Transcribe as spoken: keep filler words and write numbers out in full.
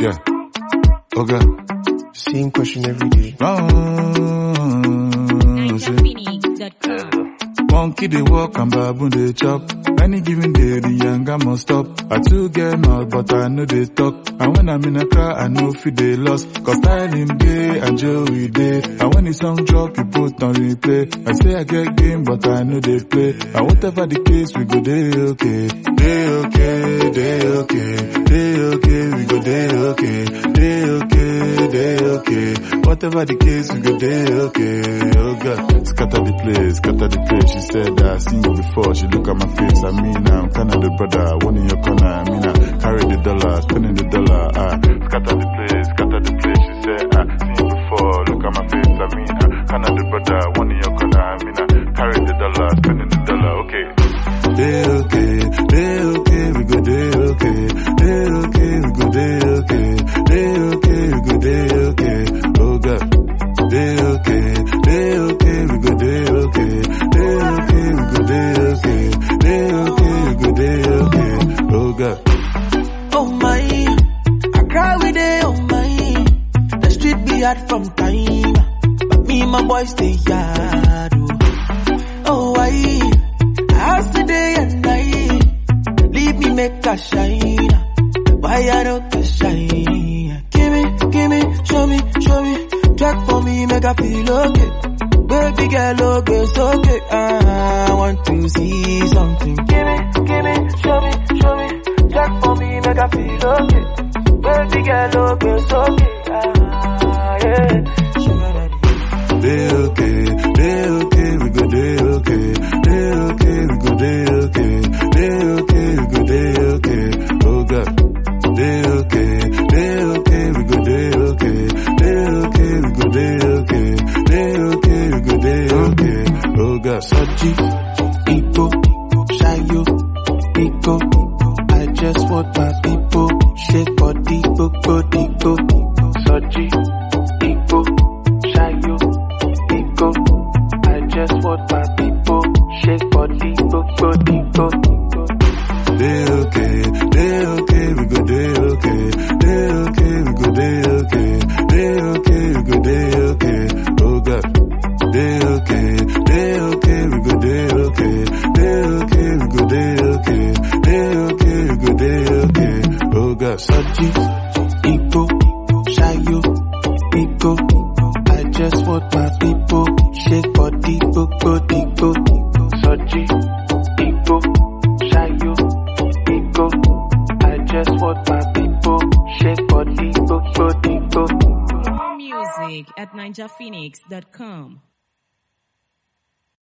Yeah. Okay. Same question every day. Oh, shit. Monkey they walk and baboon they chop. Any given day the younger must stop. I too get mouth but I know they talk. And when I'm in a car I know feel they lost. Cause styling day and Joey day. And when the song drop you put on replay. I say I get game but I know they play. And whatever the case we go day okay. Day okay, day okay. Day okay, we go day okay. Day okay, day okay. Whatever the case we go day okay. Oh God, scatter the place, scatter the place. She said I seen you before, she look at my face. I mean I'm Canada brother, one in your corner. I mean I carry the dollar, turning the dollar. Ah, scatter the place, scatter the place. She said I seen you before, look at my face. I mean I Canada brother, one in your corner. I mean I carry the dollar, turning the dollar. Okay. Day okay, day okay, we go day okay. Day okay, we go day okay. Day okay, we go day okay. Oh God. Day okay, day okay, we go day okay. Day okay, we go day okay. Day okay, we go day okay. Oh God. Oh my, I cry with it, oh my. The street be hard from time, but me and my boys stay hard. Oh, oh why? I hustle day and night. Leave me make a shine. Why I don't get shine? Give me, give me, show me, show me. Track for me, make I feel okay. Baby girl, okay, it's okay. I want to see something. Give me, give me, show me, show me. Track for me, make I feel okay. Baby girl, okay, it's okay. Ah, yeah. Sugar daddy. Day okay, day okay, we go day okay. Day okay, we go day okay. Day okay, we go day okay. Oh God. Day okay, day okay, we go day okay. Day okay, we go day okay. Day okay, we go day okay. Oh God. Soji, Iko, Shayo, Iko. I just want my people. Shake body, go, go, go. Soji, Iko, Shayo, Iko. I just want my people. Shake body, go, go, go. Day okay, day okay, we go day okay. Day okay, we go day okay. Day okay, we go day okay. Oh God. Day okay, day okay, we go day okay. Day okay, we go day okay. Day okay, we go day okay. Oh God. Soji, Iko, Shayo, Iko. I just want my people. Shake body, go, go, go. Soji, Iko, Shayo, Iko. I just want my people. Shake body, go, go, go. More music at ninja phoenix dot com.